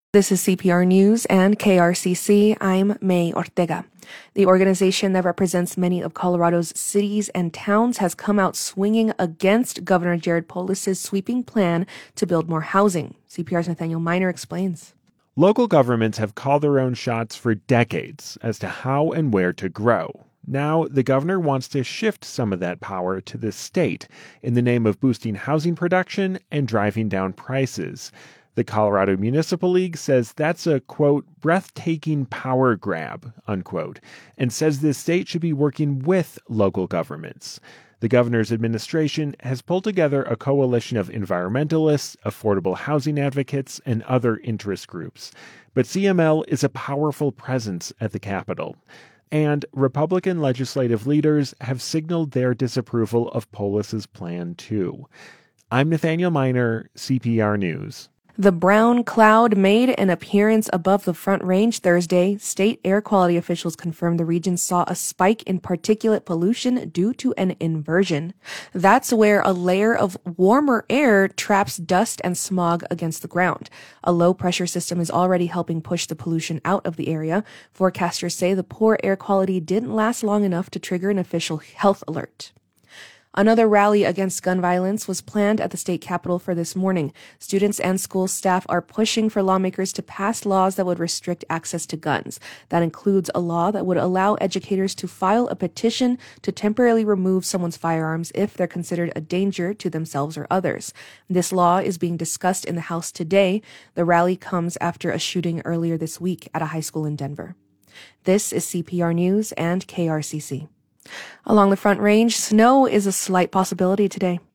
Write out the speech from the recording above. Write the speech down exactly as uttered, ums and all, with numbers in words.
This is C P R News and K R C C. I'm May Ortega. The organization that represents many of Colorado's cities and towns has come out swinging against Governor Jared Polis's sweeping plan to build more housing. C P R's Nathaniel Miner explains. Local governments have called their own shots for decades as to how and where to grow. Now, the governor wants to shift some of that power to the state in the name of boosting housing production and driving down prices. The Colorado Municipal League says that's a, quote, breathtaking power grab, unquote, and says the state should be working with local governments. The governor's administration has pulled together a coalition of environmentalists, affordable housing advocates, and other interest groups. But C M L is a powerful presence at the Capitol. And Republican legislative leaders have signaled their disapproval of Polis's plan, too. I'm Nathaniel Miner, C P R News. The brown cloud made an appearance above the Front Range Thursday. State air quality officials confirmed the region saw a spike in particulate pollution due to an inversion. That's where a layer of warmer air traps dust and smog against the ground. A low-pressure system is already helping push the pollution out of the area. Forecasters say the poor air quality didn't last long enough to trigger an official health alert. Another rally against gun violence was planned at the state capitol for this morning. Students and school staff are pushing for lawmakers to pass laws that would restrict access to guns. That includes a law that would allow educators to file a petition to temporarily remove someone's firearms if they're considered a danger to themselves or others. This law is being discussed in the House today. The rally comes after a shooting earlier this week at a high school in Denver. This is C P R News and K R C C. Along the Front Range, snow is a slight possibility today.